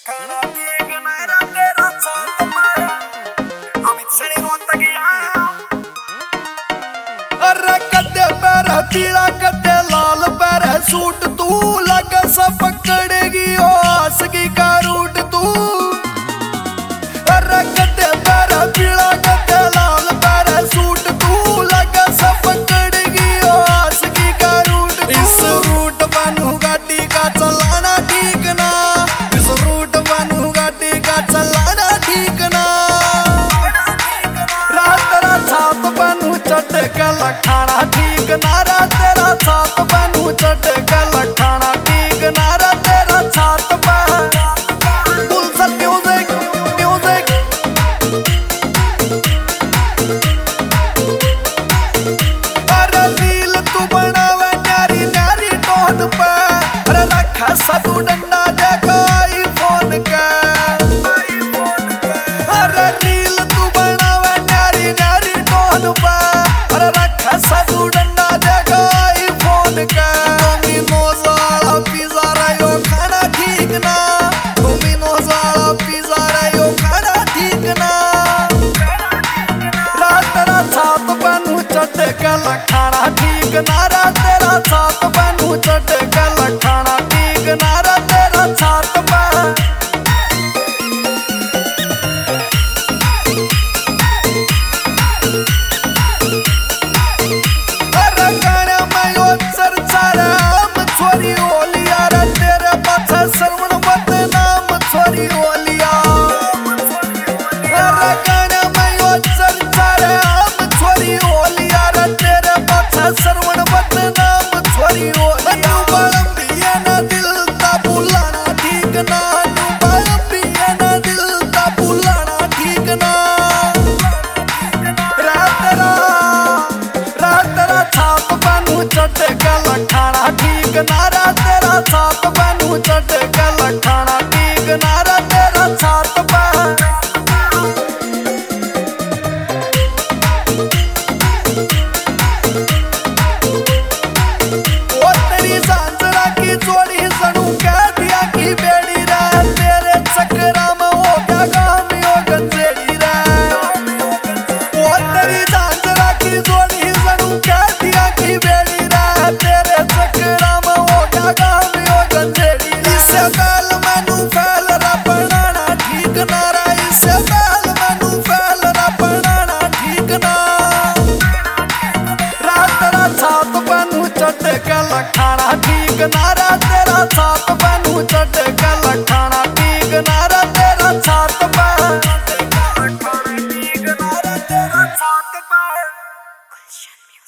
अरे कदे पैर पीला कदे लाल पैर सूट तू लग सब पकड़ेगी ओ आस की का रूट तू। अरे कदे पैर पीला कदे लाल पैर सूट तू लग सब पकड़ेगी ओ आस की का रूट। इस रूट बनू गाड़ी का चलाना ठीक ना, इस रूट बनू गाड़ी का चलाना ठीक ना। तेरा छाप बनू चट के लखाना ठीक नारा, तेरा छाप बनू चट के लखाना ठीक नारा, तेरा छाप म्यूजिक म्यूजिक। अरे रील तू बनावे न्यारी न्यारी टोन पे, अरे रखा सब डंडा देखो आईफोन का। अरे रील तू बनावे न्यारी न्यारी टोन पे, अरे रखा सब डंडा देखो आईफोन का। डोमिनोज वाला पिज़्ज़ा रहो खाना ठीक ना, डोमिनोज वाला पिज़्ज़ा रहो खाना ठीक ना। तेरा छाप बनू चट के लखाना ठीक नारा, तेरा छाप बनू चट के लखाना ठीक नारा, तेरा छाप छोरी ओलिया रे तेरे पाछे सरवण बदनाम छोरी ओलिया। अरे गाने में यो चर्चा रे आम छोरी ओलिया रे तेरे पाछे सरवण बदनाम छोरी ओलिया। बालम पिए ना दिल ता बुलाना ठीक ना, बालम पिए ना दिल ता बुलाना ठीक ना। तेरा छाप बनू चट के लखाना ठीक नारा, तेरा छाप बनू चट के लखाना ठीक नारा, तेरा छाप ओ तेरी सांजरा की जोड़ी सनू कह दिया की बेड़ी रे, तेरे चक्करा में हो गया गाम यो गंजेड़ी रे। ओ तेरी सांजरा की जोड़ी सनू कह दिया की बेड़ी रे, तेरे चक्करा में हो गया गाम यो गंजेड़ी। इससे बैल मैनू फैल रा बनाना ठीक नारा, इससे बैल मैनू फैल रा बनाना ठीक ना। तेरा छाप बनू चट के लखाना ठीक नारा, तेरा छाप बनू चट के लखाना ठीक नारा, तेरा छाप